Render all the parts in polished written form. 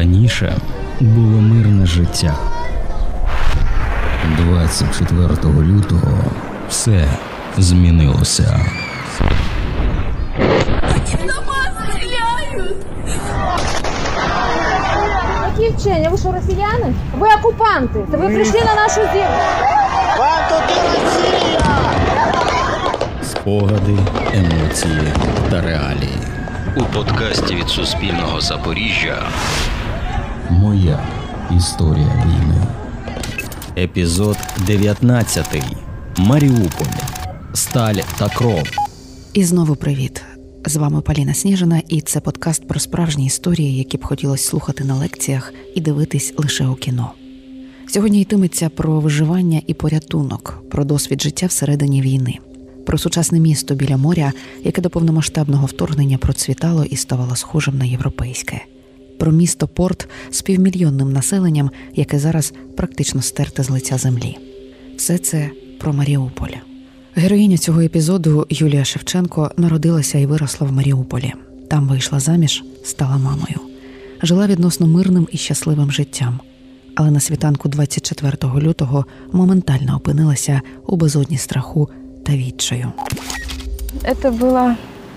Раніше було мирне життя. 24 лютого все змінилося. Які вчення? Ви що, росіяни? Ви окупанти. Та ви прийшли на нашу землю. Вам тут і Росія! Спогади, емоції та реалії. У подкасті від Суспільного Запоріжжя «Моя історія війни». Епізод 19. Маріуполь. Сталь та кров. І знову привіт. З вами Поліна Сніжина, і це подкаст про справжні історії, які б хотілося слухати на лекціях і дивитись лише у кіно. Сьогодні йтиметься про виживання і порятунок, про досвід життя всередині війни, про сучасне місто біля моря, яке до повномасштабного вторгнення процвітало і ставало схожим на європейське, про місто-порт з півмільйонним населенням, яке зараз практично стерте з лиця землі. Все це про Маріуполь. Героїня цього епізоду, Юлія Шевченко, народилася і виросла в Маріуполі. Там вийшла заміж, стала мамою. Жила відносно мирним і щасливим життям. Але на світанку 24 лютого моментально опинилася у безодні страху та відчаю. Это было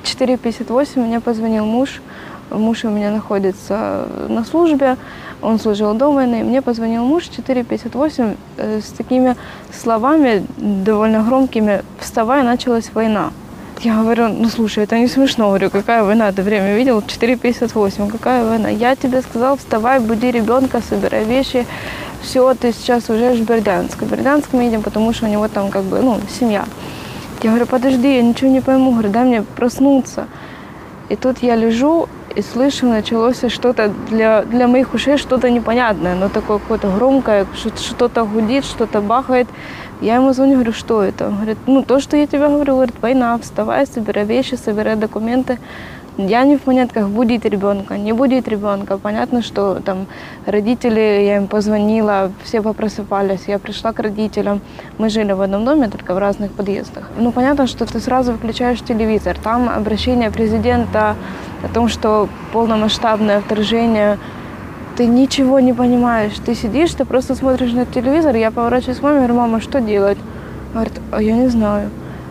4:58, мне позвонил муж. Муж у меня находится на службе, он служил до войны. Мне позвонил муж 4:58 с такими словами довольно громкими: «Вставай, началась война». Я говорю: ну слушай, это не смешно. Говорю, какая война? Ты время видел? 4:58, какая война? Я тебе сказал, вставай, буди ребенка, собирай вещи. Все, ты сейчас уезжаешь в Бердянск. В Бердянск мы едем, потому что у него там семья. Я говорю: подожди, я ничего не пойму. Говорю: дай мне проснуться. И тут я лежу и слышу, началось что-то для моих ушей, что-то непонятное, но такое какое-то громкое, что-то гудит, что-то бахает. Я ему звоню, говорю: что это? Он говорит: то, что я тебе говорю, говорит, война, вставай, собирай вещи, собирай документы. Я не в понятках, будить ребенка, не будить ребенка. Понятно, что там родители, я им позвонила, все попросыпались, я пришла к родителям. Мы жили в одном доме, только в разных подъездах. Понятно, что ты сразу выключаешь телевизор. Там обращение президента о том, что полномасштабное вторжение. Ты ничего не понимаешь. Ты сидишь, ты просто смотришь на телевизор. Я поворачиваюсь к маме, говорю: мама, что делать? Говорит: а я не знаю.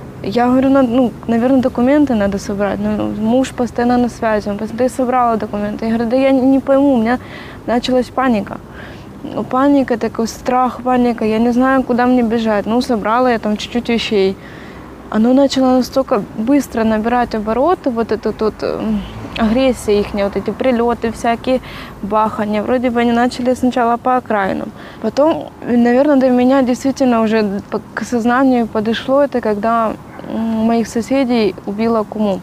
Я говорю: наверное, документы надо собрать. Муж постоянно на связи. Он говорит: ты собрала документы. Я говорю: да я не пойму, у меня началась паника. Паника, такой страх, паника. Я не знаю, куда мне бежать. Собрала я там чуть-чуть вещей. Оно начало настолько быстро набирать обороты, вот эта тут агрессия их, вот эти прилеты, всякие бахания. Вроде бы они начали сначала по окраинам. Потом, наверное, до меня действительно уже к сознанию подошло, это когда моих соседей убила куму.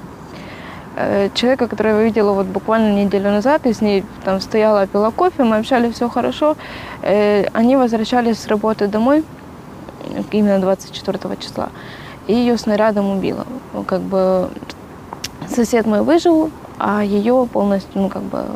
Человека, которого я видела буквально неделю назад, и с ней там стояла, пила кофе, мы общались, все хорошо. Они возвращались с работы домой, именно 24 числа, и ее снарядом убило. Сосед мой выжил, а ее полностью,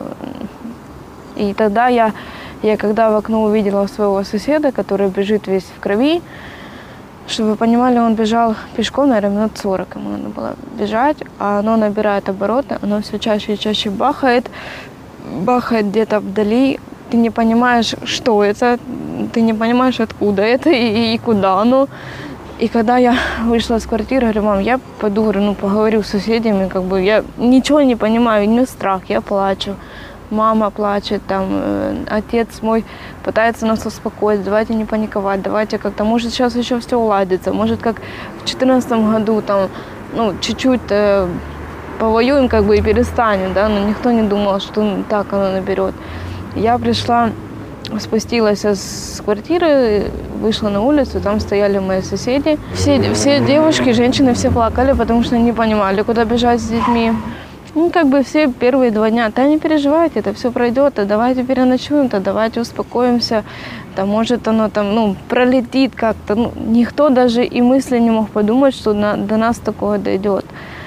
И тогда я когда в окно увидела своего соседа, который бежит весь в крови, чтобы вы понимали, он бежал пешком, наверное, минут 40 ему надо было бежать, а оно набирает обороты, оно все чаще и чаще бахает где-то вдали. Ты не понимаешь, что это, ты не понимаешь, откуда это и куда оно. И когда я вышла из квартиры, говорю: мам, я пойду, говорю, поговорю с соседями, я ничего не понимаю, не страх, я плачу. Мама плачет, отец мой пытается нас успокоить: давайте не паниковать, давайте как-то, может, сейчас еще все уладится, может, как в 2014 году, чуть-чуть повоюем, и перестанем, да, но никто не думал, что так оно наберет. Я пришла, спустилась с квартиры, вышла на улицу, там стояли мои соседи. Все девушки, женщины, все плакали, потому что не понимали, куда бежать с детьми. Все первые 2 дня: да не переживайте, это все пройдет, давайте переночуем, давайте успокоимся, может оно пролетит как-то. Никто даже и мысли не мог подумать, что до нас такое дойдет.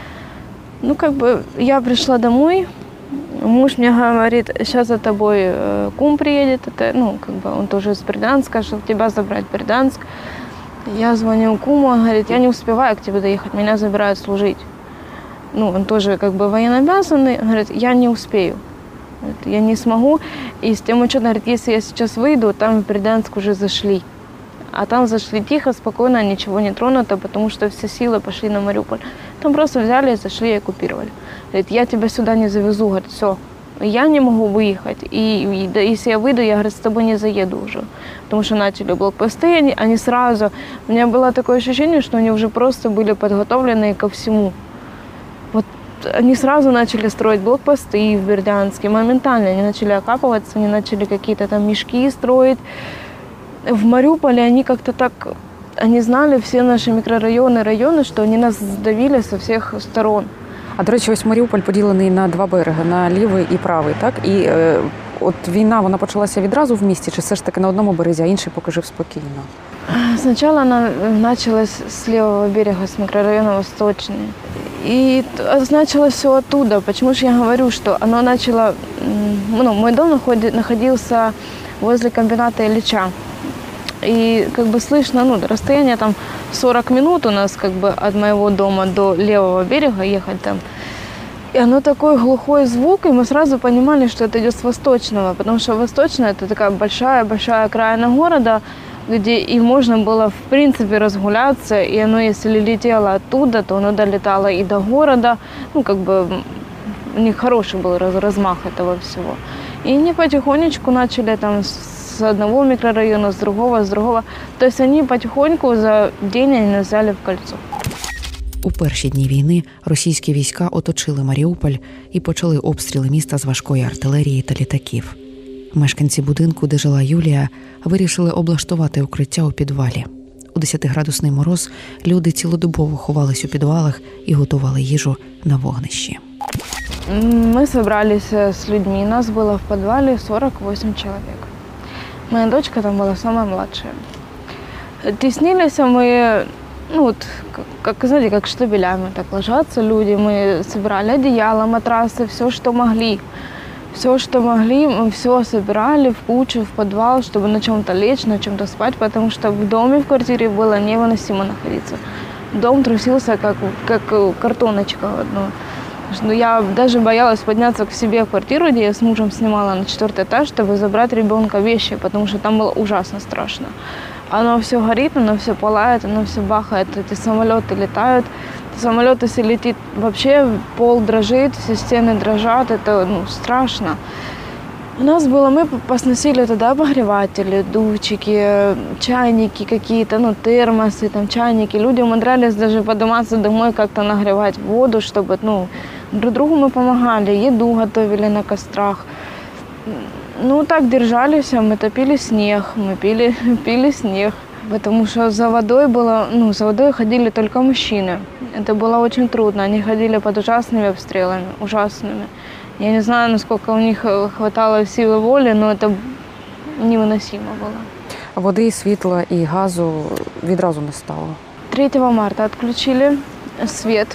Я пришла домой, муж мне говорит: сейчас за тобой кум приедет, он тоже из Бердянска, чтобы тебя забрать в Бердянск. Я звоню куму, он говорит: я не успеваю к тебе доехать, меня забирают служить. Он тоже военнообязанный, говорит: я не успею. Я не смогу. И с тем учетом, говорит, если я сейчас выйду, там в Бердянск уже зашли. А там зашли тихо, спокойно, ничего не тронуто, потому что все силы пошли на Мариуполь. Там просто взяли и зашли и оккупировали. Говорит, я тебя сюда не завезу, говорит, все. Я не могу выехать. И если я выйду, я, говорит, с тобой не заеду уже. Потому что начали блокпосты, они сразу... У меня было такое ощущение, что они уже просто были подготовлены ко всему. Вот они сразу начали строить блокпосты в Бердянске, моментально. Они начали окапываться, они начали какие-то там мешки строить. В Мариуполе они как-то так... Они знали все наші мікрорайони, райони, що вони нас здавили з всіх сторон. А, до речі, ось Маріуполь поділений на два береги, на лівий і правий, так? І от війна, вона почалася відразу в місті, чи все ж таки на одному березі, а інший поки жив спокійно? Сначала она началась с левого берега, с микрорайона Восточный. И началось все оттуда. Почему же я говорю, что оно начало... Ну, мой дом находился возле комбината Ильича. И как бы слышно, ну, расстояние там 40 минут у нас как бы от моего дома до левого берега ехать там. И оно такой глухой звук, и мы сразу понимали, что это идет с Восточного, потому что Восточная это такая большая окраина города, где и можно было в принципе разгуляться, и оно если летело оттуда, то оно долетало и до города, ну как бы у них хороший был размах этого всего. И они потихонечку начали там с одного микрорайона, с другого. То есть они потихоньку за день они нас взяли в кольцо. У перші дні війни російські війська оточили Маріуполь і почали обстріли міста з важкої артилерії та літаків. Мешканці будинку, де жила Юлія, вирішили облаштувати укриття у підвалі. У 10-градусний мороз люди цілодобово ховались у підвалах і готували їжу на вогнищі. Мы собрались с людьми, нас было в подвале 48 человек. Моя дочка там была самая младшая. Теснились мы, ну вот, как, знаете, как штабелями так ложатся люди. Мы собирали одеяло, матрасы, все, что могли. Все, что могли, мы все собирали в кучу, в подвал, чтобы на чем-то лечь, на чем-то спать, потому что в доме, в квартире было невыносимо находиться. Дом трусился, как картоночка одна. Я даже боялась подняться к себе в квартиру, где я с мужем снимала на 4-й этаж, чтобы забрать ребенка вещи, потому что там было ужасно страшно. Оно все горит, оно все пылает, оно все бахает, эти самолеты летают. Самолет, если летит, вообще пол дрожит, все стены дрожат, это страшно. У нас было, мы посносили туда обогреватели, дувчики, чайники какие-то, термосы, там, чайники. Люди умудрялись даже подниматься домой, как-то нагревать воду, чтобы, друг другу мы помогали, еду готовили на кострах. Так держались, мы топили снег, мы пили снег. Потому что за водой за водой ходили только мужчины. Это было очень трудно, они ходили под ужасными обстрелами, ужасными. Я не знаю, насколько у них хватало силы воли, но это невыносимо было. Води, світла і газу відразу не стало. 3 марта отключили свет,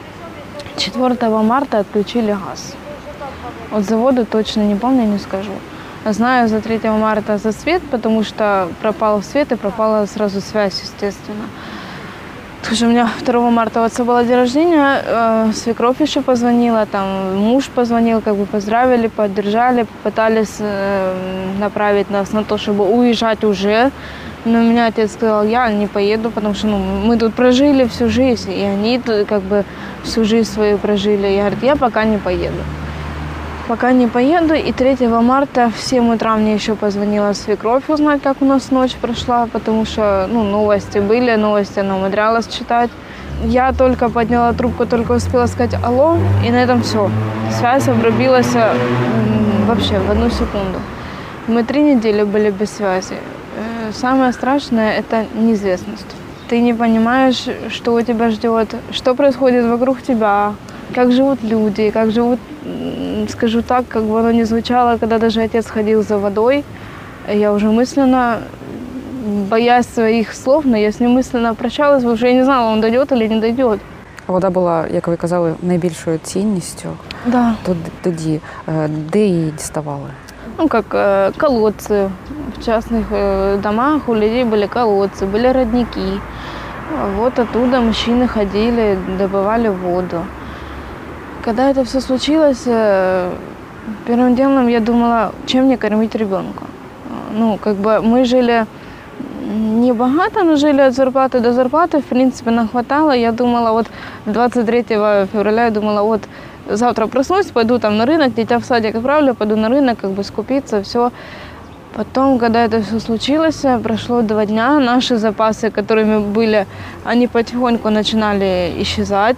4 марта отключили газ. От завода точно не помню, не скажу. Знаю за 3 марта за свет, потому что пропал свет и пропала сразу связь, естественно. Тоже у меня 2 марта у отца было день рождения, свекровь еще позвонила, там муж позвонил, поздравили, поддержали, пытались направить нас на то, чтобы уезжать уже. Но меня отец сказал, я не поеду, потому что мы тут прожили всю жизнь, и они всю жизнь свою прожили. Я говорю, я пока не поеду. Пока не поеду. И 3 марта в 7 утра мне еще позвонила свекровь узнать, как у нас ночь прошла, потому что новости были, новости она умудрялась читать. Я только подняла трубку, только успела сказать «алло», и на этом все. Связь обрубилась вообще в 1 секунду. Мы 3 недели были без связи. Самое страшное – это неизвестность. Ты не понимаешь, что у тебя ждет, что происходит вокруг тебя, как живут люди, как живут, скажу так, как бы оно ни звучало, когда даже отец ходил за водой, я уже мысленно, боясь своих слов, но я с ним мысленно прощалась, уже я не знала, он дойдет или не дойдет. Вода була, як ви казали, найбільшою цінністю. Да. Тоді, де її діставали? Как колодцы. В частных домах у людей были колодцы, были родники. Вот оттуда мужчины ходили, добывали воду. Когда это все случилось, Первым делом я думала, чем мне кормить ребенка. Ну, как бы мы жили не богато, но жили от зарплаты до зарплаты, в принципе, нам хватало. Я думала, вот 23 февраля, я думала, вот завтра проснусь, пойду там на рынок, дитя в садик отправлю, пойду на рынок, как бы скупиться, все. Потом, когда это все случилось, прошло 2 дня, наши запасы, которыми были, они потихоньку начинали исчезать.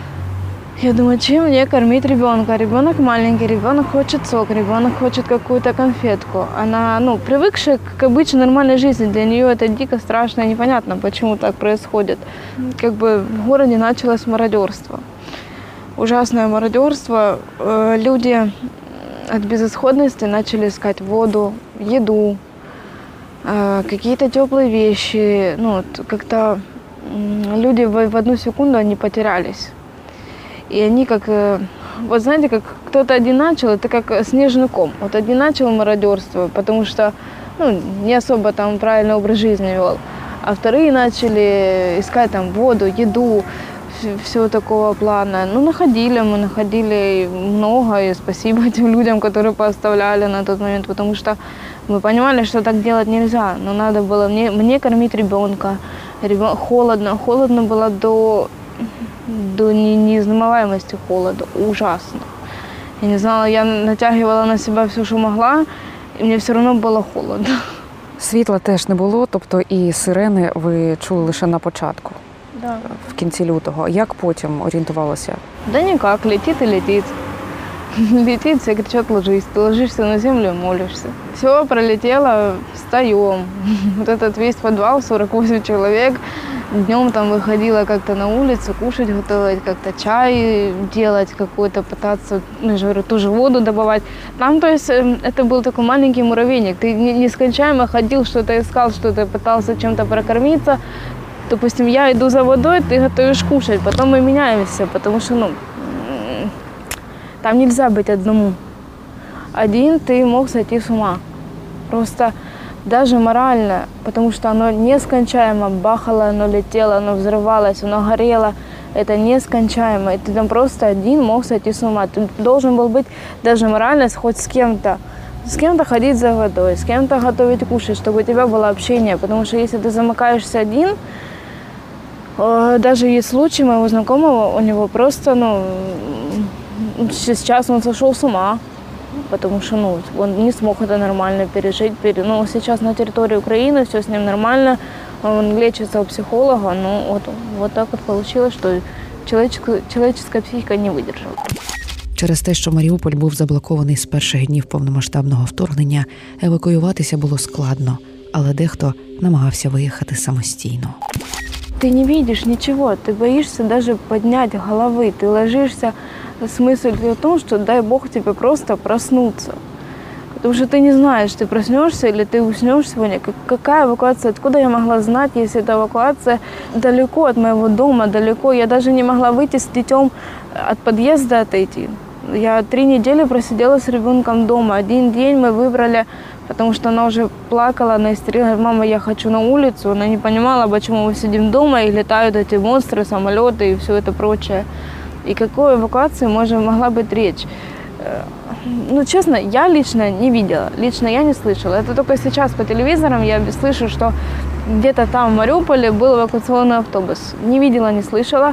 Я думаю, чем мне кормить ребенка? Ребенок маленький, ребенок хочет сок, ребенок хочет какую-то конфетку. Она, привыкшая к обычной нормальной жизни, для нее это дико страшно и непонятно, почему так происходит. Как бы в городе началось мародерство. Ужасное мародерство. Люди от безысходности начали искать воду, еду, какие-то теплые вещи. Как-то люди в одну секунду они потерялись. И они как, вот знаете, как кто-то один начал, это как снежный ком. Вот один начал мародерство, потому что не особо там правильный образ жизни вел. А вторые начали искать там воду, еду, все такого плана. Мы находили много, и спасибо тем людям, которые пооставляли на тот момент, потому что мы понимали, что так делать нельзя. Но надо было мне кормить ребенка. Холодно было до неизнываемости холода. Ужасно. Я не знала, я натягивала на себя все, що могла, і мені все одно було холодно. Світла теж не було, тобто і сирени ви чули лише на початку, Да. в кінці лютого. Як потім орієнтувалися? Да никак, летит и летит. Летит, все кричат, ложись. Ты ложишься на землю и молишься. Все, пролетело, встаем. Вот этот весь подвал, 48 человек. Днем там выходила как-то на улицу, кушать готовить, как-то чай делать какой-то, пытаться, я же говорю, ту же воду добывать. Там, то есть, это был такой маленький муравейник. Ты нескончаемо ходил, что-то искал, что-то пытался чем-то прокормиться. Допустим, я иду за водой, ты готовишь кушать, потом мы меняемся, потому что, там нельзя быть одному. Один ты мог сойти с ума. Просто даже морально, потому что оно нескончаемо бахало, оно летело, оно взрывалось, оно горело. Это нескончаемо. И ты там просто один мог сойти с ума. Ты должен был быть даже морально хоть с кем-то. С кем-то ходить за водой, с кем-то готовить кушать, чтобы у тебя было общение. Потому что если ты замыкаешься один, даже есть случай моего знакомого, у него просто, сейчас он сошел с ума. Потому что он не смог это нормально пережить. Сейчас на территории Украины все с ним нормально, он лечится у психолога, вот так вот получилось, что человеческая психика не выдержала. Через те, що Маріуполь був заблокований з перших днів повномасштабного вторгнення, евакуюватися було складно, але дехто намагався виїхати самостійно. Ты не видишь ничего, ты боишься даже поднять головы, ты ложишься с мыслью о том, что дай Бог тебе просто проснуться. Потому что ты не знаешь, ты проснешься или ты уснешь сегодня. Какая эвакуация? Откуда я могла знать, если эта эвакуация далеко от моего дома, далеко? Я даже не могла выйти с детем от подъезда отойти. Я 3 недели просидела с ребенком дома. 1 день мы выбрали, потому что она уже плакала, она истерила, говорит: мама, я хочу на улицу. Она не понимала, почему мы сидим дома и летают эти монстры, самолеты и все это прочее. И какой эвакуации могла быть речь? Честно, я лично не видела, лично я не слышала. Это только сейчас по телевизорам я слышу, что где-то там в Мариуполе был эвакуационный автобус. Не видела, не слышала.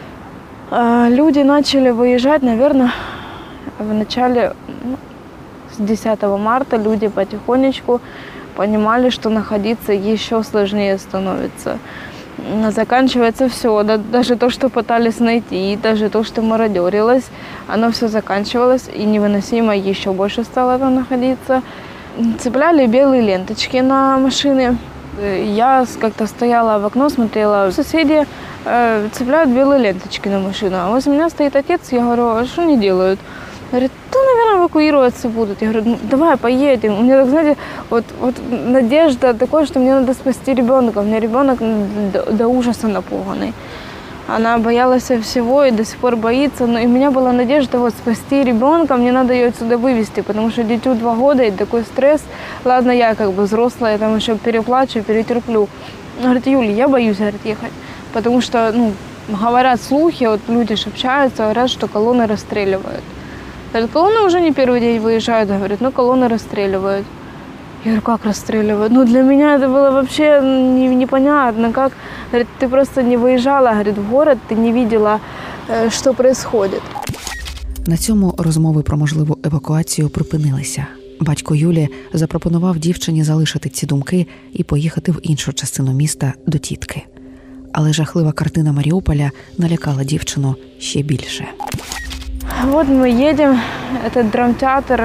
Люди начали выезжать, наверное, в начале, с 10 марта люди потихонечку понимали, что находиться еще сложнее становится. Заканчивается все, даже то, что пытались найти, даже то, что мародерилось, оно все заканчивалось, и невыносимо еще больше стало там находиться. Цепляли белые ленточки на машины. Я как-то стояла в окно, смотрела, соседи цепляют белые ленточки на машину, а возле меня стоит отец, я говорю: а что они делают? Говорит: да, наверное, эвакуироваться будут. Я говорю: давай поедем. У меня, так, знаете, вот надежда такая, что мне надо спасти ребенка. У меня ребенок до ужаса напуганный. Она боялась всего и до сих пор боится. Но и у меня была надежда спасти ребенка, мне надо ее отсюда вывести, потому что дитю 2 года и такой стресс. Ладно, я как бы взрослая, там еще переплачу, перетерплю. Говорит: Юля, я боюсь, говорит, ехать, потому что, говорят слухи, люди общаются, говорят, что колонны расстреливают. Говорит, колонны уже не первый день выезжают. Говорит, ну колонны расстреливают. Я говорю, как расстреливают? Ну для меня это было вообще непонятно. Как? Говорит, ты просто не выезжала, говорит, в город, ты не видела, що происходит. На цьому розмови про можливу евакуацію припинилися. Батько Юлі запропонував дівчині залишити ці думки і поїхати в іншу частину міста до тітки. Але жахлива картина Маріуполя налякала дівчину ще більше. Вот мы едем, это драмтеатр,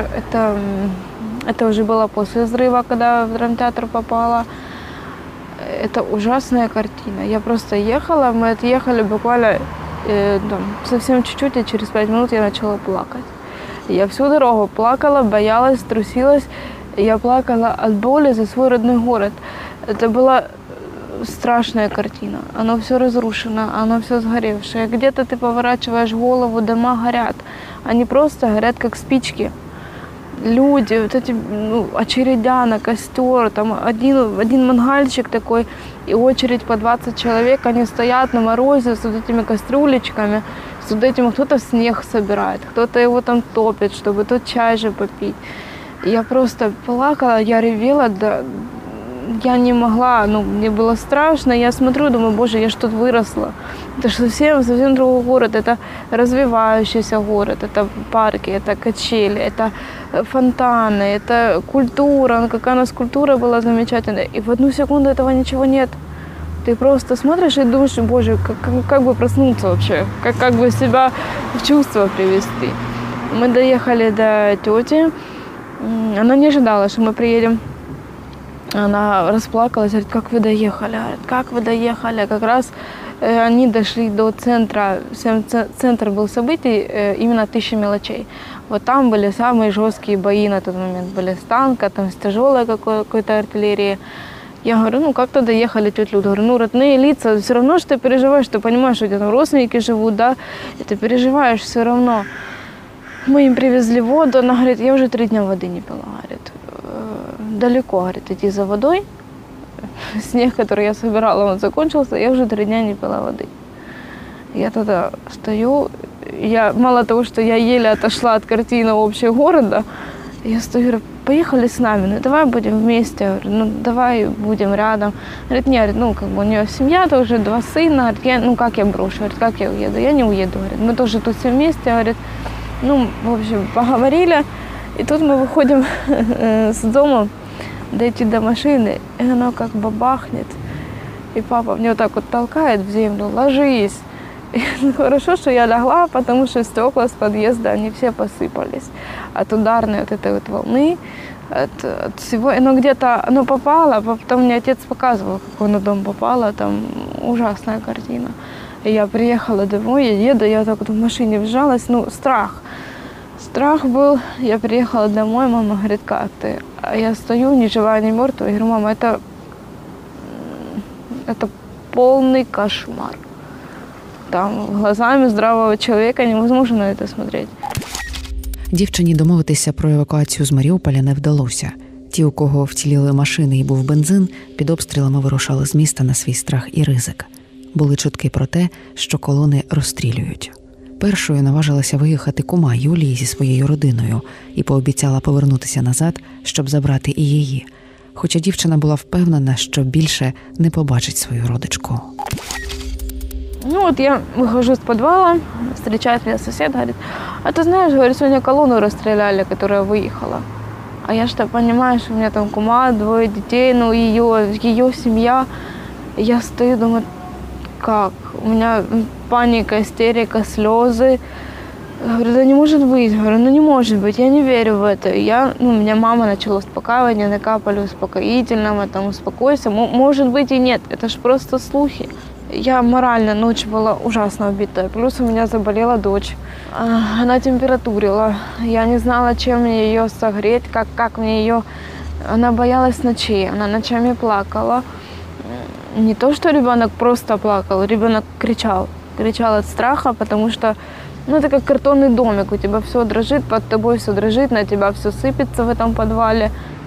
это уже было после взрыва, когда в драмтеатр попала. Это ужасная картина. Я просто ехала, мы отъехали буквально совсем чуть-чуть, и через 5 минут я начала плакать. Я всю дорогу плакала, боялась, трусилась. Я плакала от боли за свой родной город. Это была страшная картина. Оно все разрушено, оно все сгоревшее. Где-то ты поворачиваешь голову, дома горят. Они просто горят, как спички. Люди, вот эти очередя на костер, там один мангальчик такой, и очередь по 20 человек, они стоят на морозе с вот этими кастрюлечками, с вот этим кто-то снег собирает, кто-то его там топит, чтобы тот чай же попить. Я просто плакала, я ревела, да, я не могла, мне было страшно, я смотрю, думаю, боже, я ж тут выросла. Это же совсем другой город, это развивающийся город, это парки, это качели, это фонтаны, это культура, какая у нас культура была замечательная. И в одну секунду этого ничего нет. Ты просто смотришь и думаешь, боже, как бы проснуться вообще, как бы себя в чувство привести. Мы доехали до тети, она не ожидала, что мы приедем. Она расплакалась, говорит, как вы доехали? Говорит, как вы доехали? Как раз они дошли до центра, центр был событий, именно 1000 мелочей. Вот там были самые жесткие бои на тот момент. Были с танка, там с тяжелой какой-то артиллерии. Я говорю, как то доехали, тетя Люда? Говорю, родные лица, все равно, что ты переживаешь, ты понимаешь, что у тебя там родственники живут, да, и ты переживаешь все равно. Мы им привезли воду, она говорит, я уже 3 дня воды не пила, говорит. Далеко, говорит, идти за водой. Снег, который я собирала, он закончился, я уже 3 дня не пила воды. Я тогда стою, мало того, что я еле отошла от картины общего города, я стою, говорю, поехали с нами, давай будем вместе, говорю, давай будем рядом. Говорит, нет, у нее семья тоже, 2 сына, говорит, как я брошу, говорит, как я уеду? Я не уеду, говорит, мы тоже тут все вместе, говорит, в общем, поговорили, и тут мы выходим с дома, дойти до машины, и оно как бабахнет. И папа мне вот так вот толкает в землю, ложись. И хорошо, что я легла, потому что стекла с подъезда, они все посыпались. От ударной вот этой вот волны, от всего. И где-то попало, потом мне отец показывал, как на дом попало, там ужасная картина. И я приехала домой, я еду, я так вот в машине вжалась, страх. Страх был, я приехала домой, мама говорит, как ты? А я стою, ни живая, ни мертвая, я говорю, мама, это полный кошмар. Там глазами здравого человека невозможно на это смотреть. Дівчині домовитися про евакуацію з Маріуполя не вдалося. Ті, у кого вціліли машини і був бензин, під обстрілами вирушали з міста на свій страх і ризик. Були чутки про те, що колони розстрілюють. Першою наважилася виїхати кума Юлії зі своєю родиною і пообіцяла повернутися назад, щоб забрати і її. Хоча дівчина була впевнена, що більше не побачить свою родичку. Я выхожу с подвала, встречает меня сосед, говорит, а ты знаешь, говорит, сегодня колонну расстреляли, которая выехала. А я что, понимаю, что у меня там кума, 2 детей, ее семья. Я стою, думаю, как? У меня паника, истерика, слезы. Говорю, да не может быть. Говорю, не может быть, я не верю в это. Меня мама начала успокаивать, я накапали успокоительного, успокойся. Может быть и нет, это ж просто слухи. Я морально ночь была ужасно убитая. Плюс у меня заболела дочь. Она температурила. Я не знала, чем мне ее согреть, как мне ее... Она боялась ночей, она ночами плакала. Не то, что ребенок просто плакал, ребенок кричал. Кричал от страха, потому что это как картонный домик. У тебя все дрожит, под тобой все дрожит, на тебя все сыпется в этом подвале.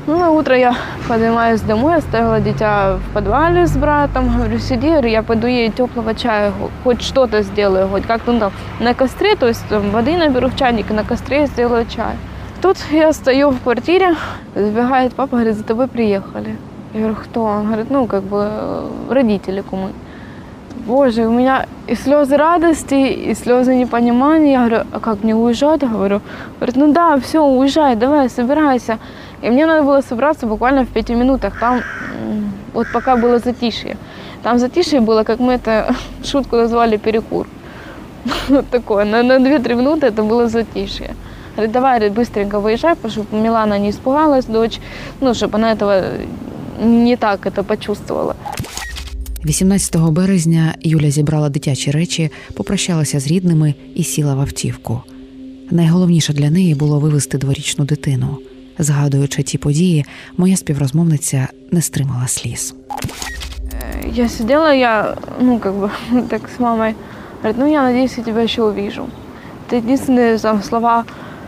Ну, на утро я поднимаюсь домой, оставила дитя в подвале с братом. Говорю, сиди, говорю, я пойду ей теплого чая, хоть что-то сделаю, хоть как-то там на костре, то есть там, воды наберу в чайник и на костре сделаю чай. Тут я стою в квартире, забегает папа, говорит, за тобой приехали. Я говорю, кто? Он говорит, ну, как бы родители кумы. Боже, у меня и слезы радости, и слезы непонимания. Я говорю, а как мне уезжать? Говорю, говорит, ну да, все, уезжай, давай, собирайся. И мне надо было собраться буквально в 5 минутах. Там вот пока было затишье. Там затишье было, как мы это шутку назвали, перекур. Вот такое. На 2-3 минуты это было затишье. Говорит, давай, говорит, быстренько выезжай, чтобы Милана не испугалась, дочь, ну, чтобы она этого не так это почувствовала. 18 березня Юля зібрала дитячі речі, попрощалася з рідними і сіла в автівку. Найголовніше для неї було вивезти дворічну дитину. Згадуючи ті події, моя співрозмовниця не стримала сліз. Я сидела, ну, как бы, так с мамой, говорит, ну, я надеюсь, я тебя еще увижу. Это единственные там слова.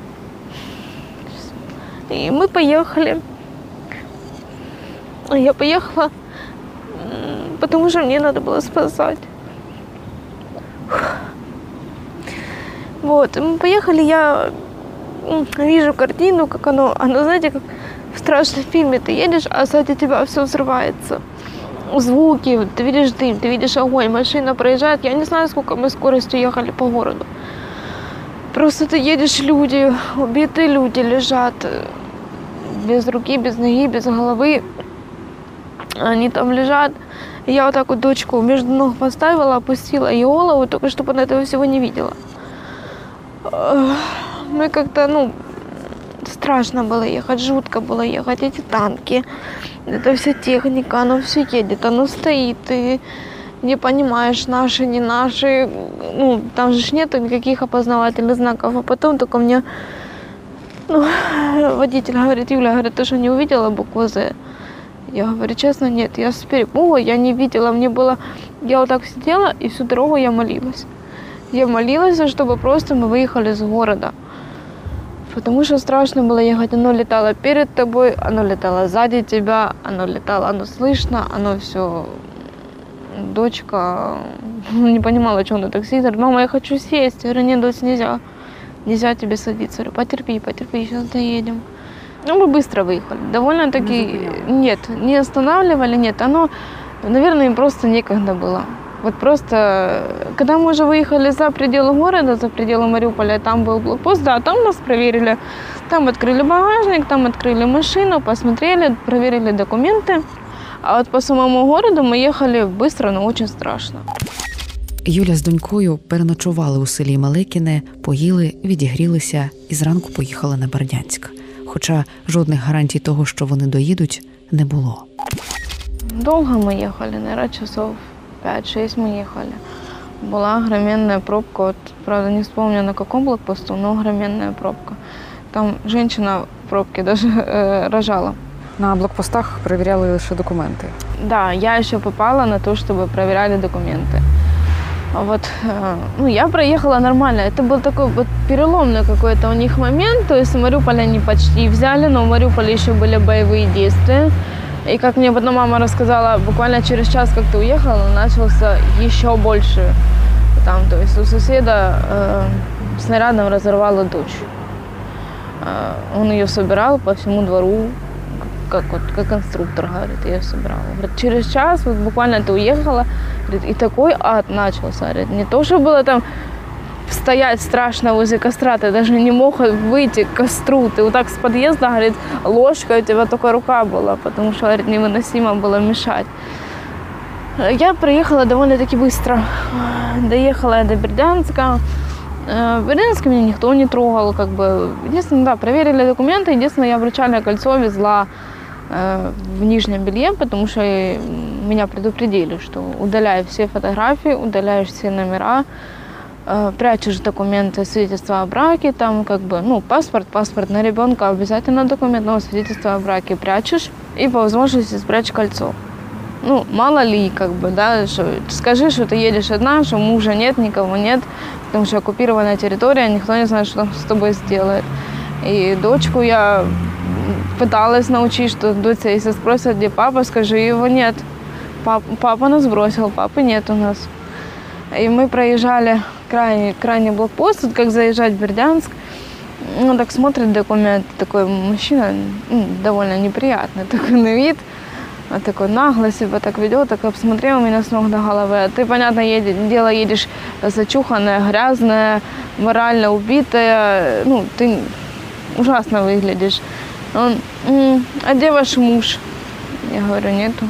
И мы поехали. Я поехала, потому что мне надо было спасать. Вот, мы поехали, я вижу картину, как оно, знаете, как в страшном фильме ты едешь, а сзади тебя все взрывается. Звуки, ты видишь дым, ты видишь огонь, машина проезжает. Я не знаю, сколько мы скоростью ехали по городу. Просто ты едешь, люди, убитые люди лежат без руки, без ноги, без головы. Они там лежат. И я вот так вот дочку между ног поставила, опустила ее голову, только чтобы она этого всего не видела. Ну и как-то, ну, страшно было ехать, жутко было ехать. Эти танки, это вся техника, оно все едет, оно стоит, и не понимаешь, наши, не наши. Ну, там же нет никаких опознавательных знаков. А потом только мне водитель говорит, Юля, говорит, ты что, не увидела букву «З»? Я говорю, честно, нет, я с перепугу, я не видела, мне было... Я вот так сидела, и всю дорогу я молилась. Я молилась, чтобы просто мы выехали из города. Потому что страшно было ехать. Оно летало перед тобой, оно летало сзади тебя, оно летало, оно слышно, оно все... Дочка не понимала, что она так сидит. Говорит, мама, я хочу сесть. Я говорю, нет, дочь, нельзя. Нельзя тебе садиться. Я говорю, потерпи, сейчас доедем. Ну, мы быстро выехали. Довольно-таки... Нет, не останавливали, нет. Оно, наверное, им просто некогда было. Вот просто, когда мы уже выехали за пределы города, за пределы Мариуполя, там был блокпост, да, там нас проверили. Там открыли багажник, там открыли машину, посмотрели, проверили документы. А от по самому городу ми їхали швидко, але дуже страшно. Юля з донькою переночували у селі Мелекіне, поїли, відігрілися і зранку поїхали на Бердянськ. Хоча жодних гарантій того, що вони доїдуть, не було. Довго ми їхали, мабуть, часов 5-6 ми їхали. Була огроменная пробка, вот, правда, не вспомню на каком блокпосту, но огроменная пробка. Там женщина в пробке даже рожала. На блокпостах проверяли лише документы? Да, я еще попала на то, чтобы проверяли документы. Вот, ну, я проехала нормально. Это был такой вот переломный какой-то у них момент. То есть Мариуполь они почти взяли, но в Мариуполе еще были боевые действия. И как мне потом мама рассказала, буквально через час, как ты уехала, начался еще больше. Там, то есть у соседа снарядом разорвало дочь. Он ее собирал по всему двору. Как конструктор, говорит, я собирала. Говорит, через час, вот буквально ты уехала, говорит, и такой ад начался. Говорит, не то, что было там стоять страшно возле костра, ты даже не мог выйти к костру. Ты вот так с подъезда, говорит, ложкой, у тебя только рука была, потому что, говорит, невыносимо было мешать. Я приехала довольно-таки быстро. Доехала я до Бердянска. В Бердянске меня никто не трогал, как бы. Единственное, да, проверили документы. Единственное, я обручальное кольцо везла в нижнем белье, потому что меня предупредили, что удаляй все фотографии, удаляешь все номера, прячешь документы, свидетельство о браке, там как бы, ну, паспорт на ребенка, обязательно документ, но свидетельство о браке прячешь и по возможности спрячь кольцо. Ну, мало ли, как бы, да, что, скажи, что ты едешь одна, что мужа нет, никого нет, потому что оккупированная территория, никто не знает, что с тобой сделает. И дочку я пыталась научить, что дочь, если спросят, где папа, скажи, его нет. Папа нас бросил, папы нет у нас. И мы проезжали крайний блокпост, тут как заезжать в Бердянск. Он так смотрит документ, такой мужчина, довольно неприятный такой на вид. Такой нагло себя так ведет, так обсмотрел меня с ног до головы. А ты, понятное дело, едешь зачуханная, грязная, морально убитая. Ты ужасно выглядишь. Он, а где ваш муж? Я говорю, нету.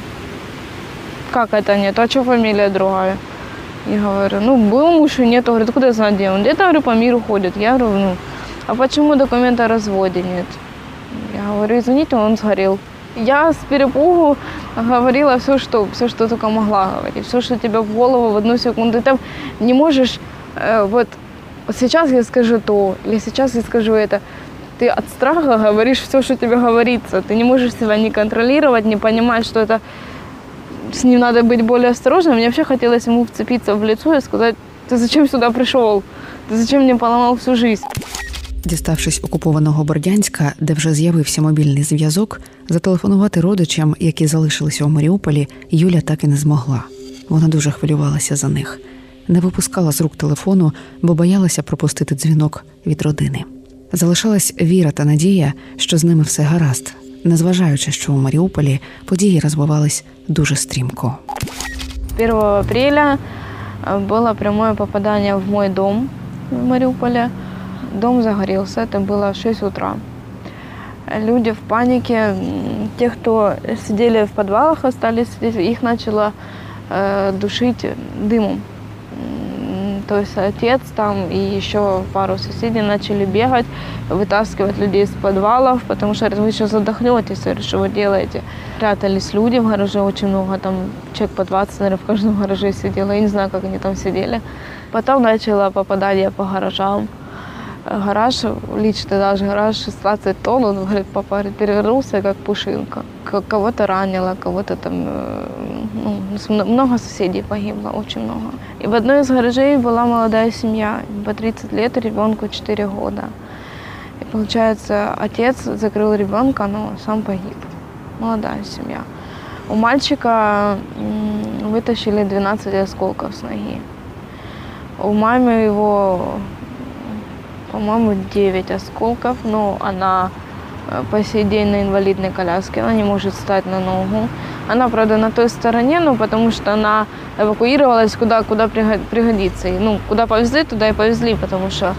Как это нету? А что фамилия другая? Я говорю, был муж и нету. Говорит, откуда я знаю, где он? Где-то, говорю, по миру ходит. Я говорю, а почему документа о разводе нет? Я говорю, извините, он сгорел. Я с перепугу говорила все, что только могла говорить. Все, что тебе в голову в одну секунду. Ты там не можешь, вот сейчас я скажу то, или сейчас я скажу это. Ты от страха говоришь все, что тебе говорится. Ты не можешь себя не контролировать, не понимать, что это с ним надо быть более осторожным. Мне вообще хотелось ему вцепиться в лицо и сказать, ты зачем сюда пришел? Ти зачем мені поламав всю життя? Діставшись окупованого Бердянська, де вже з'явився мобільний зв'язок, зателефонувати родичам, які залишилися у Маріуполі, Юля так і не змогла. Вона дуже хвилювалася за них. Не випускала з рук телефону, бо боялася пропустити дзвінок від родини. Залишалась віра та надія, що з ними все гаразд, незважаючи, що у Маріуполі події розвивались дуже стрімко. 1 апреля было прямое попадание в мой дом в Мариуполе. Дом загорелся, это было в 6 утра. Люди в панике, те, кто сидели в подвалах, остались, их начало душить дымом. То есть отец там и еще пару соседей начали бегать, вытаскивать людей из подвалов, потому что вы еще задохнетесь, что вы делаете. Прятались люди в гараже, очень много, там человек по 20, наверное, в каждом гараже сидело, я не знаю, как они там сидели. Потом начало попадание по гаражам. Гараж, лично даже гараж 16 тонн, он, говорит, папа, перевернулся, как пушинка. Кого-то ранило, кого-то там, много соседей погибло, очень много. И в одной из гаражей была молодая семья, по 30 лет, ребенку 4 года. И получается, отец закрыл ребенка, но сам погиб. Молодая семья. У мальчика вытащили 12 осколков с ноги. У мамы его, по-моему, 9 осколков, но она по сей день на инвалидной коляске, она не может встать на ногу. Она, правда, на той стороне, но потому что она эвакуировалась куда пригодится. И, куда повезли, туда и повезли, потому что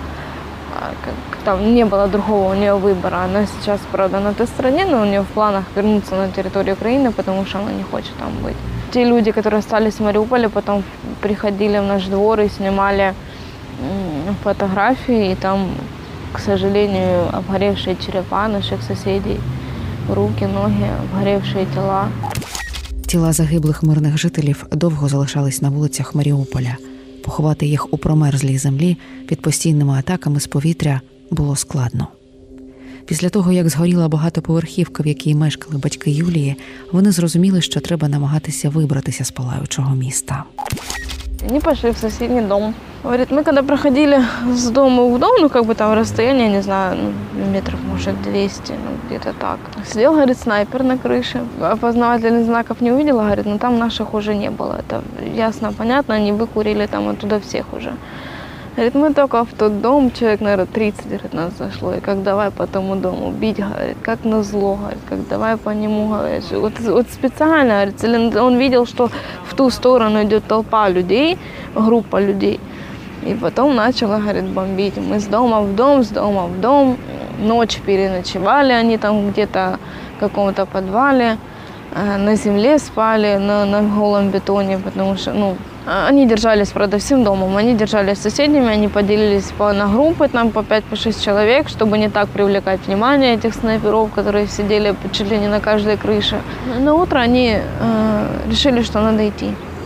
там не было другого у нее выбора. Она сейчас, правда, на той стороне, но у нее в планах вернуться на территорию Украины, потому что она не хочет там быть. Те люди, которые остались в Мариуполе, потом приходили в наш двор и снимали фотографии, и там, к сожалению, обгоревшие черепа наших соседей, руки, ноги, обгоревшие тела. Тіла загиблих мирних жителів довго залишались на вулицях Маріуполя. Поховати їх у промерзлій землі під постійними атаками з повітря було складно. Після того, як згоріла багатоповерхівка, в якій мешкали батьки Юлії, вони зрозуміли, що треба намагатися вибратися з палаючого міста. Они пошли в соседний дом. Говорит, мы когда проходили с дома в дом, там расстояние, не знаю, метров, может, 200, где-то так. Сидел, говорит, снайпер на крыше. Опознавательных знаков не увидела, говорит, там наших уже не было. Это ясно, понятно, они выкурили там оттуда всех уже. Говорит, мы только в тот дом, человек, наверное, 30, говорит, нас зашло. И как давай по тому дому бить, говорит, как назло, говорит, как давай по нему, говорит. Вот специально, говорит, он видел, что в ту сторону идет толпа людей, группа людей. И потом начала, говорит, бомбить. Мы с дома в дом. Ночь переночевали они там где-то в каком-то подвале. На земле спали, на голом бетоне, потому что, они держались, правда, всем домом. Они держались с соседями, они поделились на группы, там по 5-6 человек, чтобы не так привлекать внимание этих снайперов, которые сидели чуть ли не на каждой крыше. На утро они решили, что надо идти.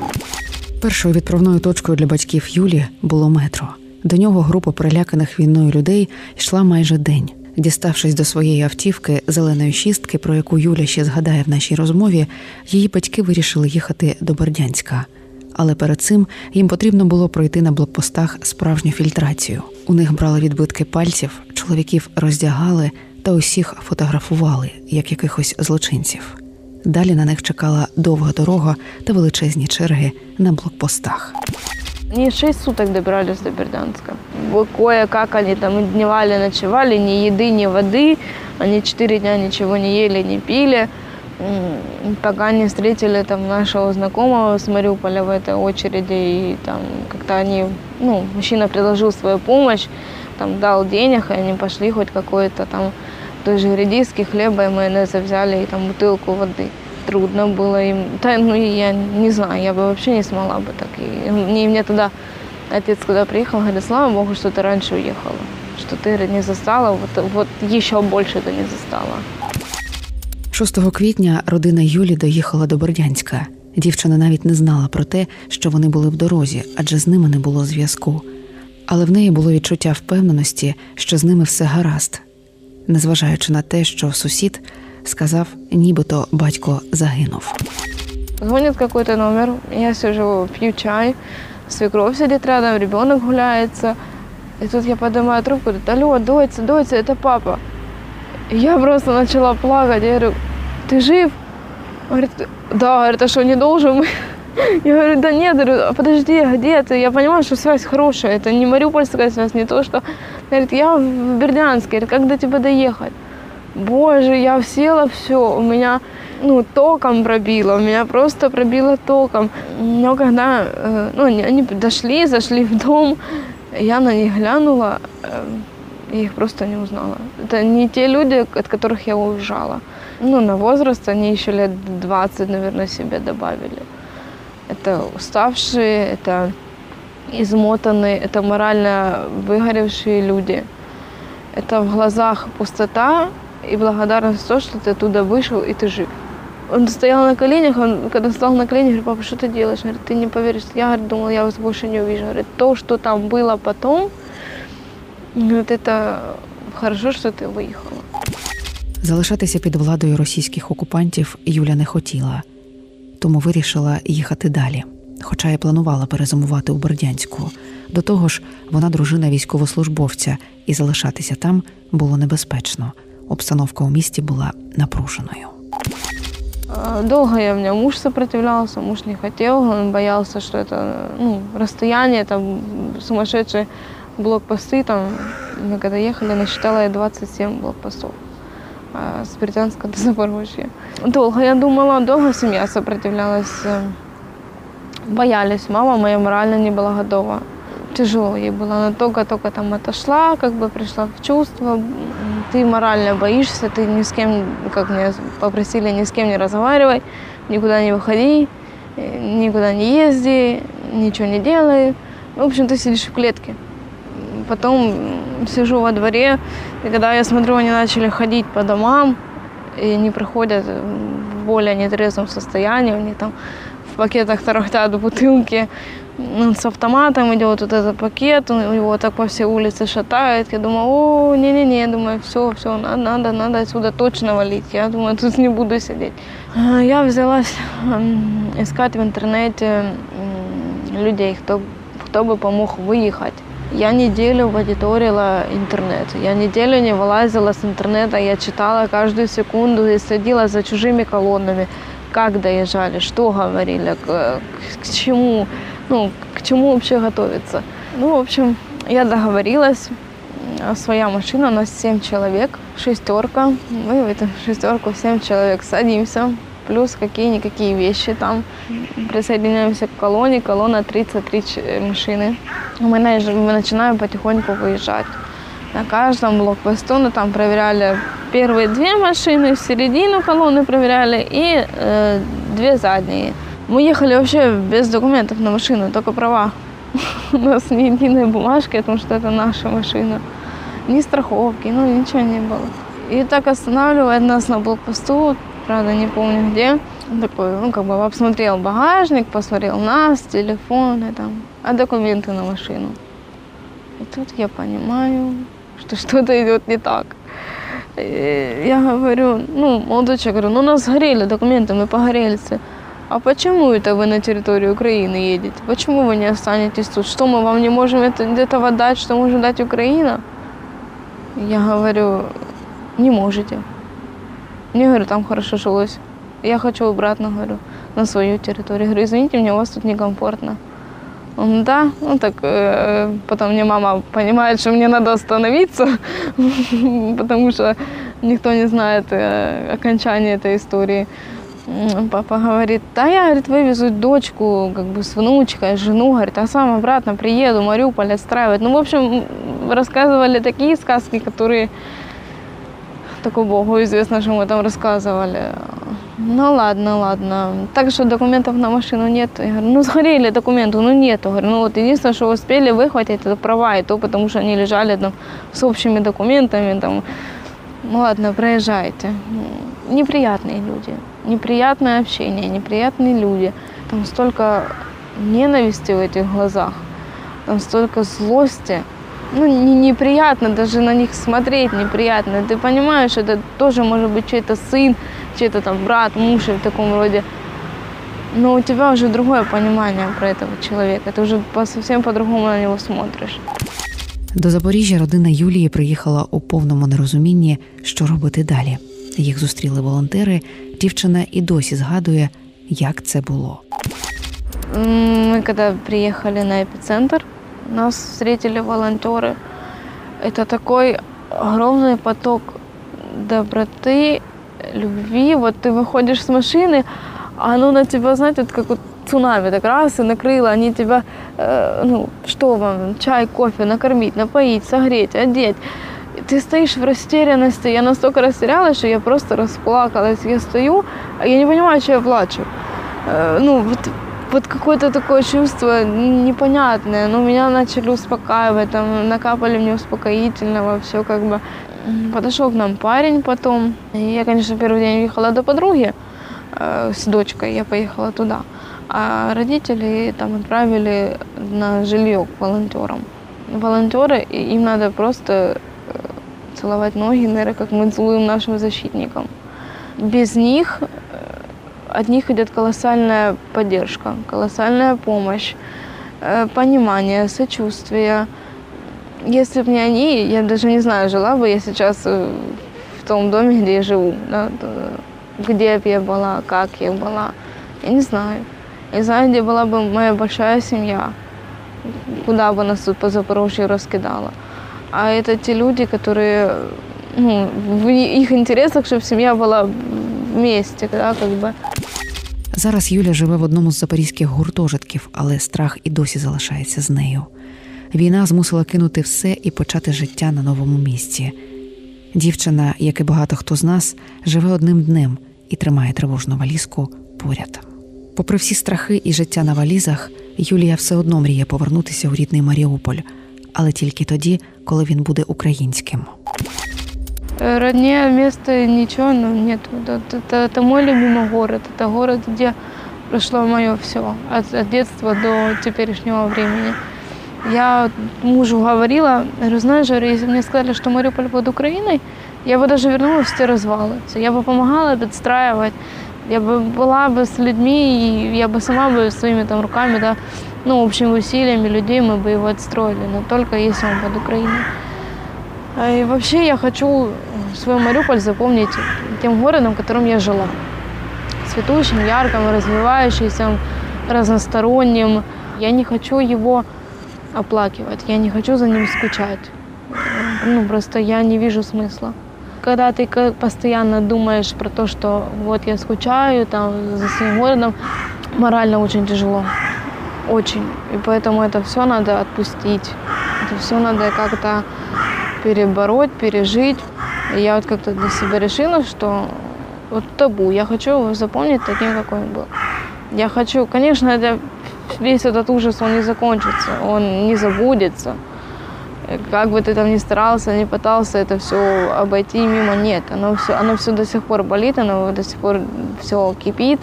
Першою відправною точкою для батьків Юлі було метро. До нього група переляканих війною людей йшла майже день. Діставшись до своєї автівки зеленої шістки, про яку Юля ще згадає в нашій розмові, її батьки вирішили їхати до Бердянська. Але перед цим їм потрібно було пройти на блокпостах справжню фільтрацію. У них брали відбитки пальців, чоловіків роздягали та усіх фотографували, як якихось злочинців. Далі на них чекала довга дорога та величезні черги на блокпостах. Они 6 суток добирались до Бердянска. Кое-как они там и дневали, ночевали, ни еды, ни воды. Они 4 дня ничего не ели, не пили. Пока не встретили там нашего знакомого с Мариуполя в этой очереди. И там как-то они, мужчина предложил свою помощь, там дал денег, и они пошли хоть какой-то там той же редиски, хлеба и майонеза взяли, и там бутылку воды. Трудно было им. Я не знаю, я бы вообще не смогла бы так. И мне тогда отец, когда приехал, говорит: слава Богу, что ты раньше уехала, что ты не застала, вот еще больше ты не застала. 6 квітня родина Юлі доїхала до Бердянська. Дівчина навіть не знала про те, що вони були в дорозі, адже з ними не було зв'язку. Але в неї було відчуття впевненості, що з ними все гаразд. Незважаючи на те, що сусід сказав, нібито батько загинув. Звонит какой-то номер, я сижу, пью чай, свекровь сидит рядом, ребенок гуляется. И тут я поднимаю трубку, говорит: алло, доча, это папа. И я просто начала плакать, я говорю: ты жив? Говорит: да, говорит, а что, не должен? Я говорю: да нет, говорю, подожди, где ты? Я понимаю, что связь хорошая, это не мариупольская связь, не то, что... Говорит: я в Бердянске, говорит, как до тебя доехать? Боже, я села, все, у меня током пробило, меня просто пробило током. Но когда они зашли в дом, я на них глянула, я их просто не узнала. Это не те люди, от которых я уезжала. На возраст они еще лет 20, наверное, себе добавили. Это уставшие, это измотанные, это морально выгоревшие люди. Это в глазах пустота и благодарность за то, что ты оттуда вышел и ты жив. Он стоял на коленях, когда встал на колени, говорит: папа, что ты делаешь? Говорит: ты не поверишь. Я думала, я вас больше не увижу. Говорит: то, что там было потом, это хорошо, що ти виїхала. Залишатися під владою російських окупантів Юля не хотіла, тому вирішила їхати далі. Хоча і планувала перезимувати у Бердянську. До того ж, вона дружина військовослужбовця, і залишатися там було небезпечно. Обстановка у місті була напруженою. Долго у меня муж сопротивлялся, муж не хотел, он боялся, что это расстояние, там сумасшедшие блокпосты. Там, мы когда ехали, насчитала я 27 блокпостов с Бердянска до Запорожья. Долго семья сопротивлялась, боялись. Мама моя морально не была готова. Тяжело ей было, она только там отошла, пришла в чувство. Ты морально боишься, ты ни с кем, как меня попросили, ни с кем не разговаривай, никуда не выходи, никуда не езди, ничего не делай. В общем, ты сидишь в клетке. Потом сижу во дворе, и когда я смотрю, они начали ходить по домам, и они приходят в более нетрезвом состоянии, у них там в пакетах тарахтят бутылки, с автоматом идет вот этот пакет, его так по всей улице шатает. Я думаю: не-не-не, думаю, все, надо отсюда точно валить. Я думаю, тут не буду сидеть. Я взялась искать в интернете людей, кто бы помог выехать. Я неделю мониторила интернет, я неделю не вылазила с интернета, я читала каждую секунду и следила за чужими колоннами, как доезжали, что говорили, к чему. К чему вообще готовиться. В общем, я договорилась. Своя машина, у нас 7 человек, 6. Мы в эту 6 7 человек садимся, плюс какие-никакие вещи там. Присоединяемся к колонне, колонна 33 машины. Мы начинаем потихоньку выезжать. На каждом блокпосту там проверяли первые 2 машины, середину колонны проверяли и 2 задние. Мы ехали вообще без документов на машину, только права. У нас ни единой бумажки, потому что это наша машина. Ни страховки, ничего не было. И так останавливает нас на блокпосту, правда, не помню где. Такой, обсмотрел багажник, посмотрел нас, телефоны там, а документы на машину. И тут я понимаю, что что-то идет не так. И я говорю, молодой человек, у нас сгорели документы, мы погорельцы. А почему это вы на территорию Украины едете? Почему вы не останетесь тут? Что мы вам не можем этого дать, что может дать Украина? Я говорю, не можете. Мне, говорю, там хорошо жилось. Я хочу обратно, говорю, на свою территорию. Говорю, извините, мне у вас тут некомфортно. Он, да, ну так, потом мне мама понимает, что мне надо остановиться, потому что никто не знает окончания этой истории. Папа говорит, да я, говорит, вывезу дочку как бы с внучкой, жену, говорит, а сам обратно приеду, Мариуполь отстраивать. Ну, в общем, рассказывали такие сказки, которые только Богу известно, что мы там рассказывали. Ну ладно. Так что документов на машину нет. Я говорю, ну сгорели документы, ну нету. Говорю, ну вот единственное, что успели выхватить, это права, и то потому что они лежали там с общими документами. Там. Ну ладно, проезжайте. Неприятные люди, неприятное общение, неприятные люди. Там столько ненависти в этих глазах, там столько злости. Ну, неприятно даже на них смотреть, неприятно. Ты понимаешь, это тоже может быть чей-то сын, чей-то там брат, муж и в таком роде. Но у тебя уже другое понимание про этого человека. Ты уже совсем по-другому на него смотриш. До Запоріжжя родина Юлії приїхала у повному нерозумінні, що робити далі. Їх зустріли волонтери. Дівчина і досі згадує, як це було. Мы когда приехали на эпицентр, нас встретили волонтеры. Это такой огромный поток доброты, любви. Вот ты выходишь с машины, а оно на тебя, знаете, вот как вот цунами так раз и накрыло. Они тебя, ну, что вам, чай, кофе, накормить, напоить, согреть, одеть. Ты стоишь в растерянности. Я настолько растерялась, что я просто расплакалась. Я стою, а я не понимаю, что я плачу. Ну, вот какое-то такое чувство непонятное. Но меня начали успокаивать, там, накапали мне успокоительного, все как бы. Подошел к нам парень потом. И я, конечно, первый день ехала до подруги с дочкой, я поехала туда. А родители там отправили на жилье к волонтерам. Волонтеры, им надо просто целовать ноги, наверное, как мы целуем нашим защитникам. Без них, от них идет колоссальная поддержка, колоссальная помощь, понимание, сочувствие. Если бы не они, я даже не знаю, жила бы я сейчас в том доме, где я живу, да, где бы я была, как я была, я не знаю. Я знаю, где была бы моя большая семья, куда бы нас тут по Запорожью раскидала. А это те люди, которые, ну, в их интересах, чтобы семья была вместе, да, как бы. Зараз Юля живе в одному з запорізьких гуртожитків, але страх і досі залишається з нею. Війна змусила кинути все і почати життя на новому місці. Дівчина, як і багато хто з нас, живе одним днем і тримає тривожну валізку поряд. Попри всі страхи і життя на валізах, Юлія все одно мріє повернутися у рідний Маріуполь, але тільки тоді, коли він буде українським. Роднее места ничего нет. Это мой любимый город. Это город, где прошло мое все. От детства до теперешнего времени. Я мужу говорила, говорю, знаешь, если бы мне сказали, что Мариуполь под Украиной, я бы даже вернулась в те развалы. Я бы помогала отстраивать, я бы была бы с людьми, и я бы сама бы своими там руками, да, ну, общими усилиями людей мы бы его отстроили, но только если он под Украиной. И вообще я хочу свой Мариуполь запомнить тем городом, в котором я жила. Цветущим, ярким, развивающимся, разносторонним. Я не хочу его оплакивать, я не хочу за ним скучать. Ну, просто я не вижу смысла. Когда ты постоянно думаешь про то, что вот я скучаю там, за своим городом, морально очень тяжело. Очень. И поэтому это все надо отпустить. Это все надо как-то перебороть, пережить. И я вот как-то для себя решила, что вот табу. Я хочу его запомнить таким, какой он был. Я хочу, конечно, весь этот ужас, он не закончится, он не забудется. Как бы ты там ни старался, ни пытался это все обойти мимо, нет. Оно все до сих пор болит, оно до сих пор все кипит.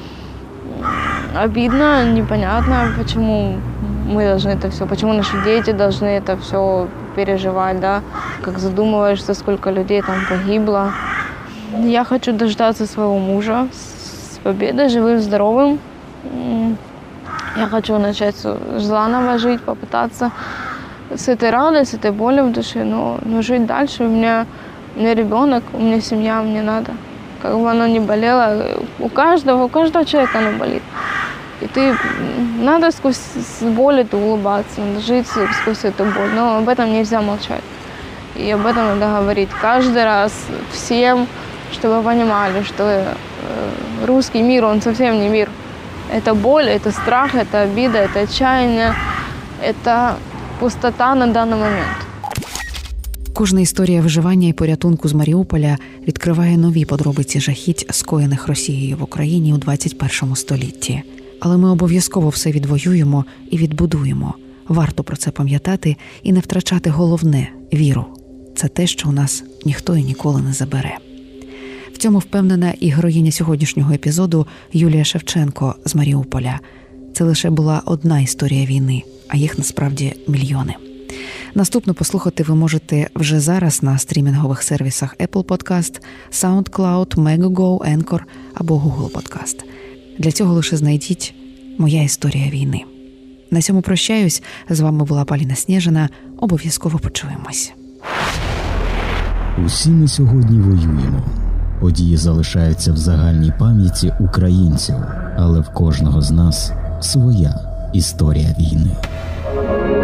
Обидно, непонятно, почему мы должны это все, почему наши дети должны это все переживать, да. Как задумываешься, сколько людей там погибло. Я хочу дождаться своего мужа с победой, живым, здоровым. Я хочу начать заново жить, попытаться с этой радостью, с этой болью в душе, но жить дальше. У меня У меня ребенок, у меня семья, мне надо. Как бы оно ни болело, у каждого человека оно болит. И надо сквозь боль эту улыбаться, надо жить сквозь эту боль. Но об этом нельзя молчать. И об этом надо говорить каждый раз всем, чтобы понимали, что русский мир, он совсем не мир. Это боль, это страх, это обида, это отчаяние, это пустота на данный момент. Кожна історія виживання і порятунку з Маріуполя відкриває нові подробиці жахіть, скоєних Росією в Україні у 21 столітті. Але ми обов'язково все відвоюємо і відбудуємо. Варто про це пам'ятати і не втрачати головне – віру. Це те, що у нас ніхто і ніколи не забере. В цьому впевнена і героїня сьогоднішнього епізоду Юлія Шевченко з Маріуполя. Це лише була одна історія війни, а їх насправді мільйони. Наступно послухати ви можете вже зараз на стрімінгових сервісах Apple Podcast, SoundCloud, Megogo, Anchor або Google Podcast. Для цього лише знайдіть «Моя історія війни». На цьому прощаюсь. З вами була Поліна Снежина. Обов'язково почуємось. Усі ми сьогодні воюємо. Події залишаються в загальній пам'яті українців, але в кожного з нас своя історія війни.